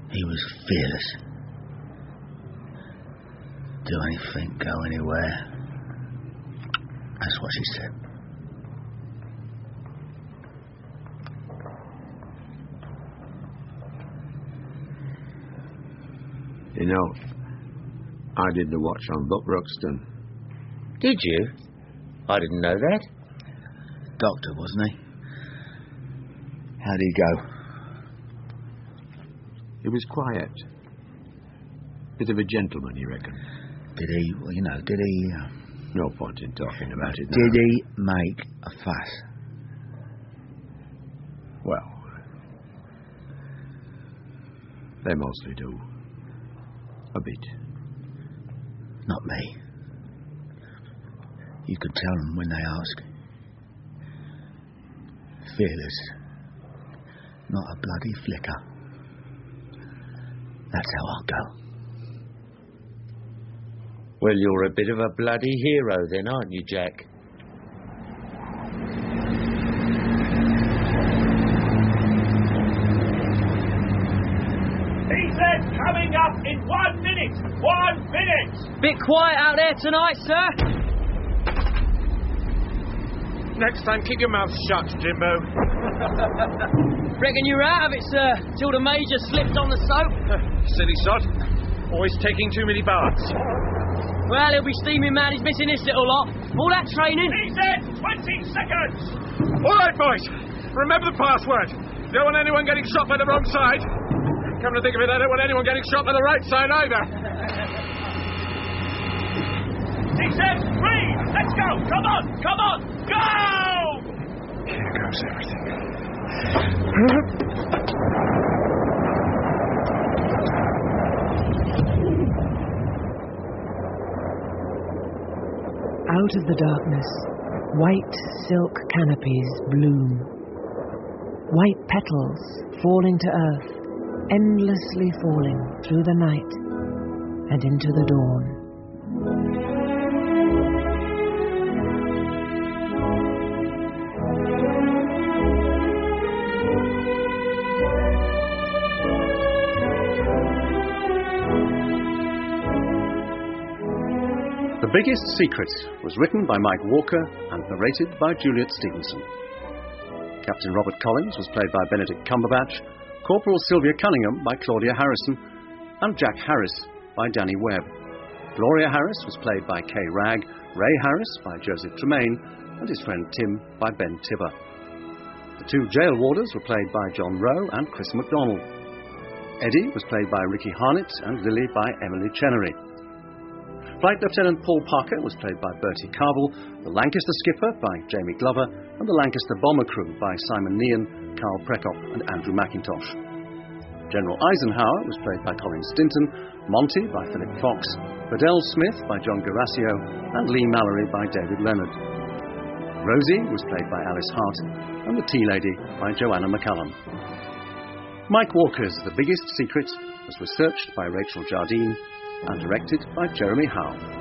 He was fearless. Do anything, go anywhere. That's what she said. You know, I did the watch on Buck Ruxton. Did you? I didn't know that. Doctor, wasn't he? How'd he go? He was quiet. Bit of a gentleman, you reckon? Did he, did he... No point in talking about it now. Did he make a fuss? Well, they mostly do. A bit. Not me. You can tell them when they ask. Fearless. Not a bloody flicker. That's how I'll go. Well, you're a bit of a bloody hero then, aren't you, Jack? He said coming up in 1 minute! 1 minute! Bit quiet out there tonight, sir. Next time, keep your mouth shut, Jimbo. Reckon you're out of it, sir, till the Major slipped on the soap? Silly sod. Always taking too many baths. Well, he'll be steaming mad he's missing this little lot. All that training. He said 20 seconds! All right, boys. Remember the password. Don't want anyone getting shot by the wrong side. Come to think of it, I don't want anyone getting shot by the right side either. He said 3! Let's go! Come on! Come on! Go! Here goes everything. Out of the darkness, white silk canopies bloom. White petals falling to earth, endlessly falling through the night and into the dawn. The Biggest Secret was written by Mike Walker and narrated by Juliet Stevenson. Captain Robert Collins was played by Benedict Cumberbatch, Corporal Sylvia Cunningham by Claudia Harrison, and Jack Harris by Danny Webb. Gloria Harris was played by Kay Ragg, Ray Harris by Joseph Tremaine, and his friend Tim by Ben Tibber. The two jail warders were played by John Rowe and Chris MacDonald. Eddie was played by Ricky Harnett and Lily by Emily Chenery. Flight Lieutenant Paul Parker was played by Bertie Carvel, the Lancaster skipper by Jamie Glover, and the Lancaster bomber crew by Simon Nean, Carl Prekop, and Andrew McIntosh. General Eisenhower was played by Colin Stinton, Monty by Philip Fox, Bedell Smith by John Garasio, and Lee Mallory by David Leonard. Rosie was played by Alice Hart, and the Tea Lady by Joanna McCallum. Mike Walker's The Biggest Secret was researched by Rachel Jardine and directed by Jeremy Howe.